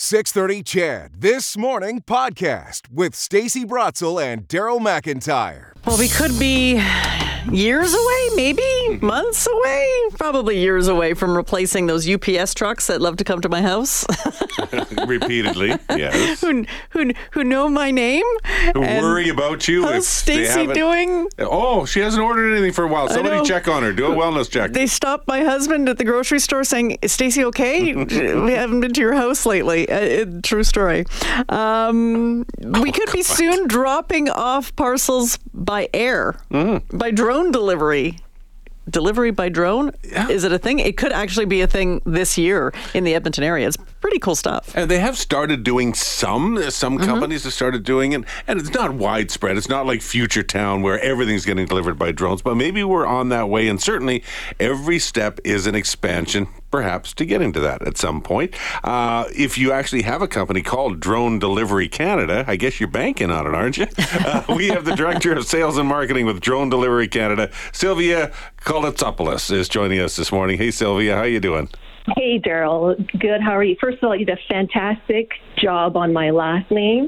6:30 CHED This Morning podcast with Stacey Brotzel and Daryl McIntyre. Well, we could be years away, maybe months away, probably years away from replacing those UPS trucks that love to come to my house. Repeatedly, yes. Who know my name. Who worry about you. How's Stacey doing? Oh, she hasn't ordered anything for a while. Somebody check on her. Do a wellness check. They stopped my husband at the grocery store saying, "Is Stacey okay? We haven't been to your house lately." True story. We could be soon dropping off parcels by air, by drone delivery. Delivery by drone? Yeah. Is it a thing? It could actually be a thing this year in the Edmonton area. It's pretty cool stuff. And they have started doing some companies have started doing it, and it's not widespread. It's not like Future Town where everything's getting delivered by drones, but maybe we're on that way, and certainly every step is an expansion, perhaps, to getting to that at some point. If you actually have a company called Drone Delivery Canada, I guess you're banking on it, aren't you? We have the Director of Sales and Marketing with Drone Delivery Canada, Sylvia Kolotsopoulos, is joining us this morning. Hey, Sylvia, how you doing? Hey, Daryl. Good. How are you? First of all, you did a fantastic job on my last name.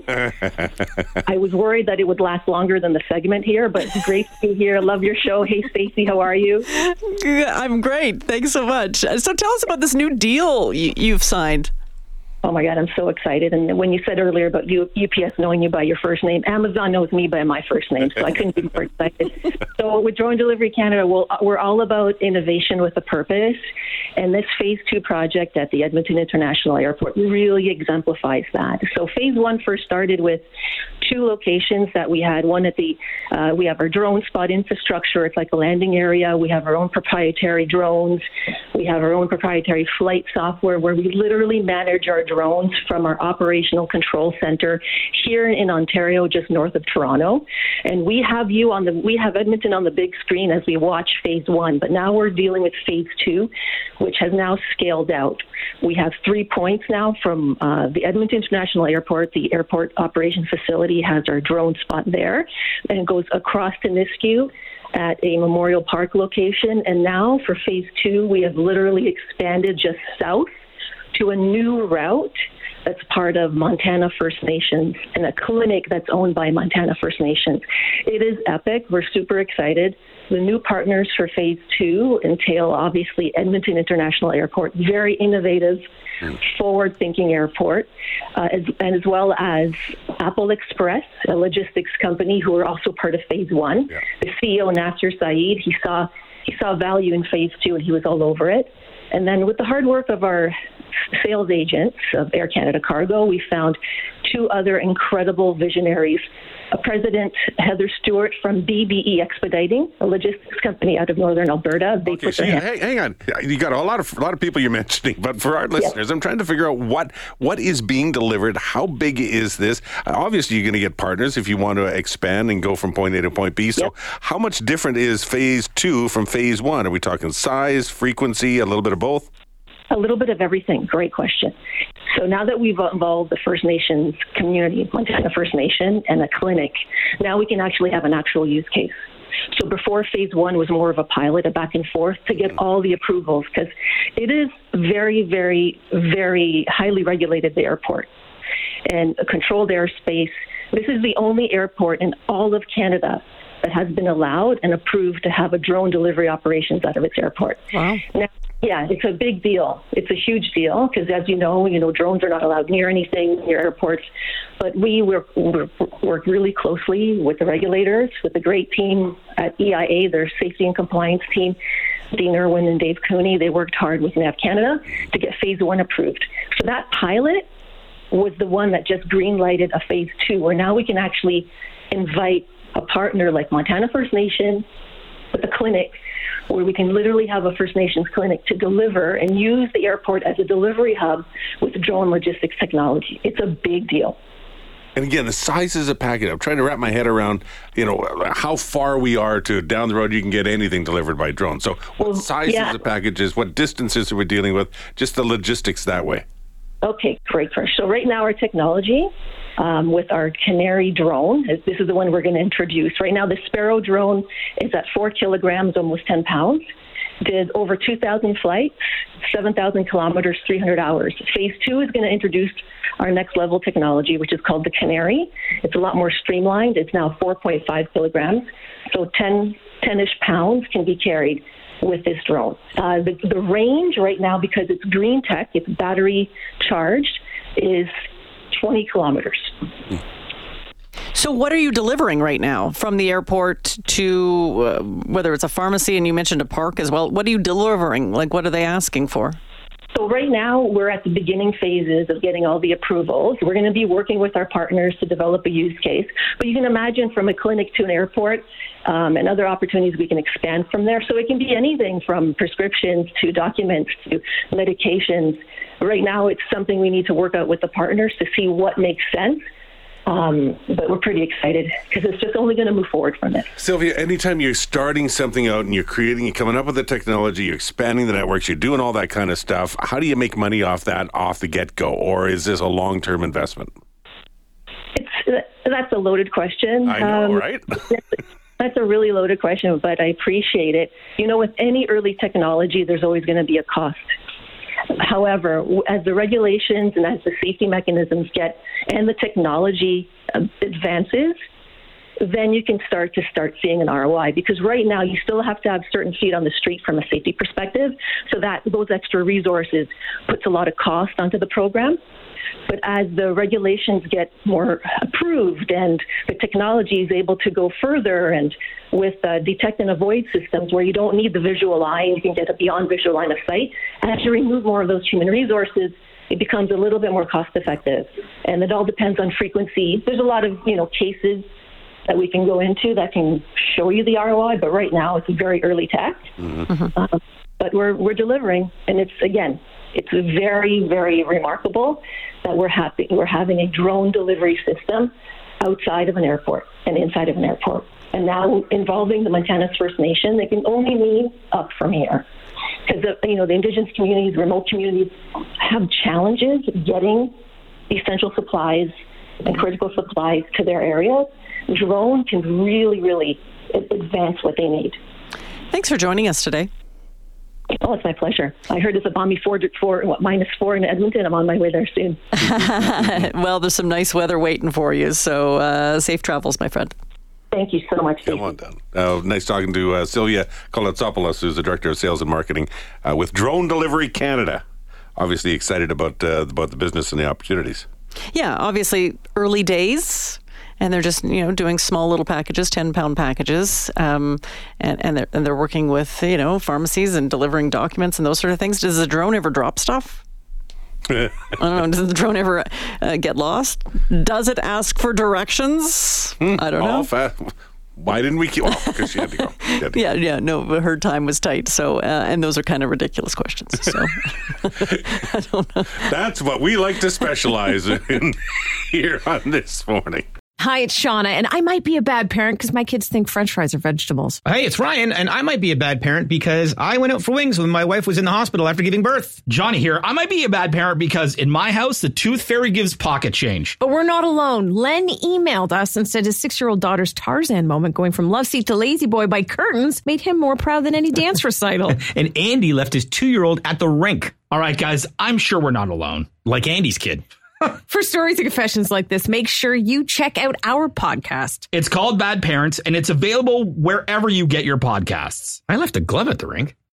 I was worried that it would last longer than the segment here, but it's great to be here. Love your show. Hey, Stacey, how are you? I'm great. Thanks so much. So tell us about this new deal you've signed. Oh, my God, I'm so excited. And when you said earlier about UPS knowing you by your first name, Amazon knows me by my first name, so I couldn't be more excited. So with Drone Delivery Canada, we're all about innovation with a purpose. And this Phase 2 project at the Edmonton International Airport really exemplifies that. So Phase 1 first started with 2 locations that we had. One at we have our drone spot infrastructure. It's like a landing area. We have our own proprietary drones. We have our own proprietary flight software where we literally manage our drones from our operational control center here in Ontario, just north of Toronto. And we have Edmonton on the big screen as we watch Phase 1. But now we're dealing with Phase 2, which has now scaled out. We have 3 points now from the Edmonton International Airport. The airport operations facility has our drone spot there, and it goes across to Nisku at a Memorial Park location. And now for Phase 2, we have literally expanded just south to a new route that's part of Montana First Nations and a clinic that's owned by Montana First Nations. It is epic. We're super excited. The new partners for Phase 2 entail, obviously, Edmonton International Airport, very innovative, forward-thinking airport, as well as Apple Express, a logistics company who are also part of Phase 1. Yeah. The CEO, Nasser Saeed, he saw value in Phase 2 and he was all over it. And then with the hard work of our sales agents of Air Canada Cargo, we found 2 other incredible visionaries. President Heather Stewart from BBE Expediting, a logistics company out of northern Alberta. Hang on. You got a lot of people you're mentioning, but for our listeners, I'm trying to figure out what is being delivered. How big is this? Obviously, you're going to get partners if you want to expand and go from point A to point B. So how much different is Phase 2 from Phase 1? Are we talking size, frequency, a little bit of both? A little bit of everything. Great question. So now that we've involved the First Nations community, Montana First Nation, and a clinic, now we can actually have an actual use case. So before Phase 1 was more of a pilot, a back and forth to get all the approvals, because it is very, very, very highly regulated, the airport, and a controlled airspace. This is the only airport in all of Canada that has been allowed and approved to have a drone delivery operations out of its airport. Wow. Now, yeah, it's a big deal. It's a huge deal because, as you know, drones are not allowed near anything, near airports. But we work really closely with the regulators, with the great team at EIA, their safety and compliance team, Dean Irwin and Dave Cooney. They worked hard with NAV Canada to get Phase 1 approved. So that pilot was the one that just green-lighted a Phase 2, where now we can actually invite a partner like Montana First Nation with a clinic, where we can literally have a First Nations clinic to deliver and use the airport as a delivery hub with drone logistics technology. It's a big deal. And again, the size is a package. I'm trying to wrap my head around, how far we are to down the road you can get anything delivered by drone. So what size is the packages? What distances are we dealing with? Just the logistics that way. Okay, great. So right now our technology with our Canary drone, this is the one we're going to introduce. Right now the Sparrow drone is at 4 kilograms, almost 10 pounds. did over 2,000 flights, 7,000 kilometers, 300 hours. Phase 2 is going to introduce our next level technology, which is called the Canary. It's a lot more streamlined. It's now 4.5 kilograms. So 10-ish pounds can be carried with this drone. The range right now, because it's green tech, it's battery charged, is 20 kilometers. So what are you delivering right now from the airport to whether it's a pharmacy, and you mentioned a park as well? What are you delivering? Like, what are they asking for? So right now, we're at the beginning phases of getting all the approvals. We're going to be working with our partners to develop a use case. But you can imagine from a clinic to an airport and other opportunities, we can expand from there. So it can be anything from prescriptions to documents to medications. Right now, it's something we need to work out with the partners to see what makes sense. But we're pretty excited because it's just only going to move forward from it. Sylvia, anytime you're starting something out and you're coming up with the technology, you're expanding the networks, you're doing all that kind of stuff, how do you make money off that off the get-go? Or is this a long-term investment? That's a loaded question. I know, right? That's a really loaded question, but I appreciate it. You know, with any early technology, there's always going to be a cost. However, as the regulations and as the safety mechanisms get and the technology advances, then you can start seeing an ROI. Because right now, you still have to have certain feet on the street from a safety perspective. So that those extra resources puts a lot of cost onto the program. But as the regulations get more approved and the technology is able to go further, and with detect and avoid systems where you don't need the visual eye, you can get beyond visual line of sight, as you remove more of those human resources, it becomes a little bit more cost effective. And it all depends on frequency. There's a lot of cases that we can go into that can show you the ROI, but right now it's very early tech. Mm-hmm. But we're delivering, and it's very, very remarkable that we're having a drone delivery system outside of an airport and inside of an airport. And now involving the Montana's First Nation, they can only move up from here. Because the Indigenous communities, remote communities have challenges getting essential supplies and critical supplies to their areas. Drone can really, really advance what they need. Thanks for joining us today. Oh, it's my pleasure. I heard it's a balmy -4 in Edmonton. I'm on my way there soon. Well, there's some nice weather waiting for you, so safe travels, my friend. Thank you so much. Come on down. Nice talking to Sylvia Kolotsopoulos, who's the Director of Sales and Marketing with Drone Delivery Canada. Obviously excited about the business and the opportunities. Yeah, obviously early days. And they're just, doing small little packages, 10-pound packages, and they're working with, pharmacies and delivering documents and those sort of things. Does the drone ever drop stuff? I don't know. Does the drone ever get lost? Does it ask for directions? I don't know. Why didn't we keep? Because she had to go. Yeah. No, but her time was tight. So, and those are kind of ridiculous questions. So, I don't know. That's what we like to specialize in here on This Morning. Hi, it's Shauna, and I might be a bad parent because my kids think French fries are vegetables. Hey, it's Ryan, and I might be a bad parent because I went out for wings when my wife was in the hospital after giving birth. Johnny here. I might be a bad parent because in my house, the tooth fairy gives pocket change. But we're not alone. Len emailed us and said his 6-year-old daughter's Tarzan moment going from love seat to lazy boy by curtains made him more proud than any dance recital. And Andy left his 2-year-old at the rink. All right, guys, I'm sure we're not alone. Like Andy's kid. For stories and confessions like this, make sure you check out our podcast. It's called Bad Parents, and it's available wherever you get your podcasts. I left a glove at the rink.